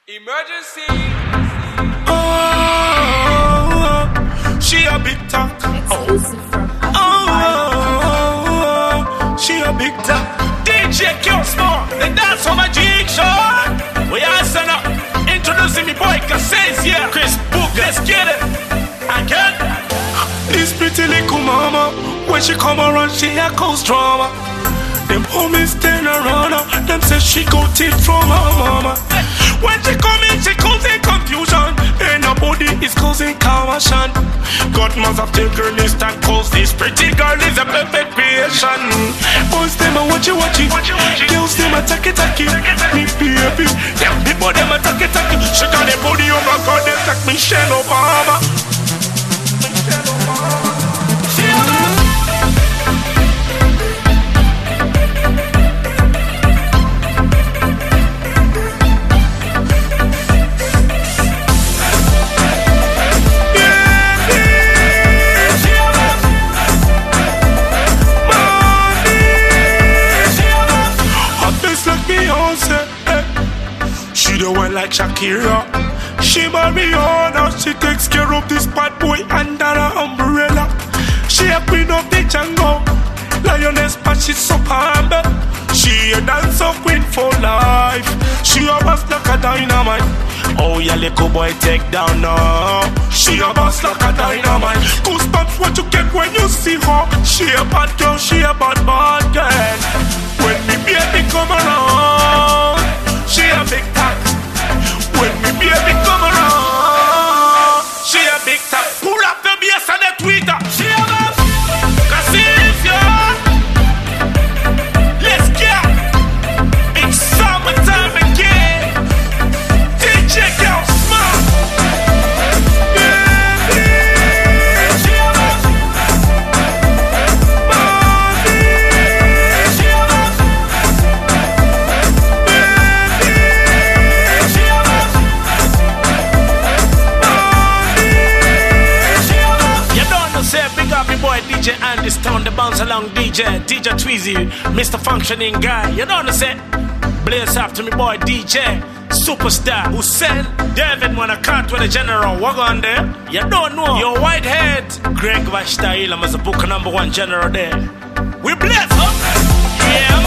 Emergency. Oh, she a big talk. Oh, she a big talk. DJ Q-Small, the dance on my G-Show. We are send up. Introducing me boy Cassays, yeah. Chris Book, let's get it. Again. This pretty little mama, when she come around, she a cause drama. Them homies turn around her, them say she got it from her mama. When she come in, she causing confusion, and her body is causing commotion. God must have taken this time, cause this pretty girl is a perfect creation. Boys, them a watch it. Girls, them a take it. Me baby, them people, them a take it. She got the body, oh my God, they like Michelle Obama. She the one like Shakira. She Mariana. She takes care of this bad boy under her umbrella. She a queen of the jungle, lioness, but she's so humble. She a dancer queen for life. She a boss like a dynamite. Oh yeah, little boy, take down now. She a boss like a dynamite. Goosebumps what you get when you see her. She a bad girl, she a bad girl. When me baby come around, she a big talk. When me baby come around, she a big talk. Pull up the bass on the Twitter. She a boss. Cassays, yeah. Let's get. It's summertime again. DJ Q-Small. She a boss. She a boss. Boy DJ Andy Stone, the bounce along DJ Tweezy, Mr. Functioning Guy. You know what I'm saying? Blaze after me boy DJ Superstar Hussein David Manakat with the general. What on there? You don't know. Your Whitehead Greg Vashtail, I'm as a book #1 general there. We bless up. Yeah.